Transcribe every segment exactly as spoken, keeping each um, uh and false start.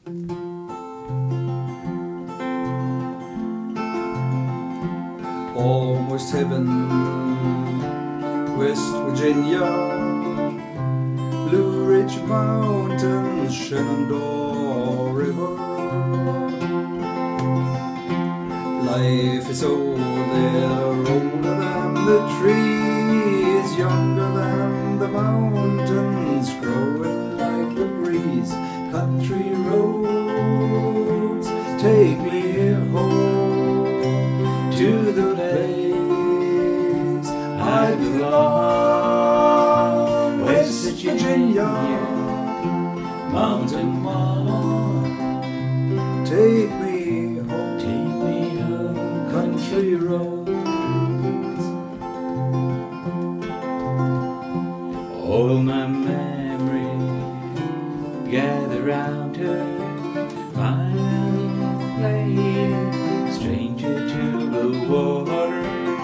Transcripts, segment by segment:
Almost heaven, West Virginia, Blue Ridge Mountains, Shenandoah River. Life is old there, older than the trees, younger than the mountains, growing like the breeze. Country roads take me home to the place I belong. West Virginia, Mountain Mama, take me home, take me home. Country roads, all my memories gather round her, fine flame, stranger to the water,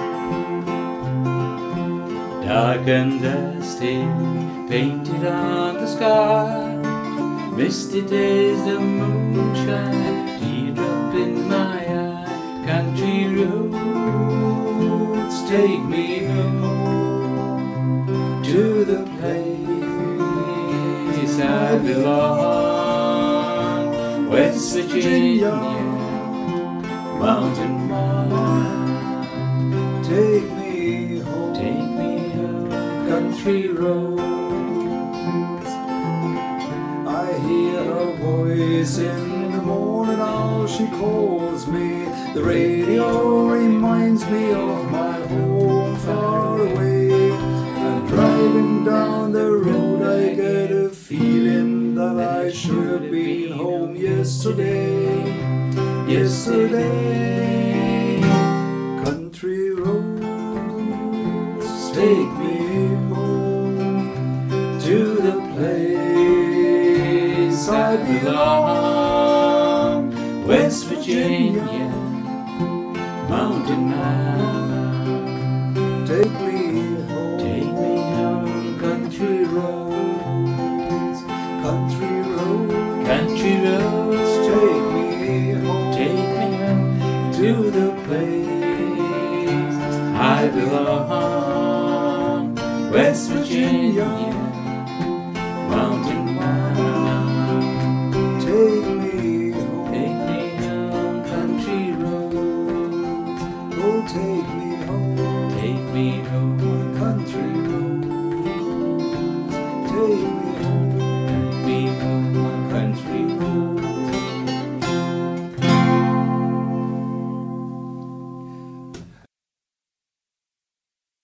dark and dusty, painted on the sky. Misty days, the moonshine, teardrop in my eye. Country roads take me home to the place I belong. West Virginia, Mountain Mama, take me home, take me home. Country roads, I hear her voice in the morning, how she calls me. The radio reminds me of my home far away. And driving down the road, I get a feeling that I should have been home yesterday. Yesterday, country roads take me home to the place I belong. West Virginia, Mountain Mama, take me home, take me home. Country roads, country roads, country roads.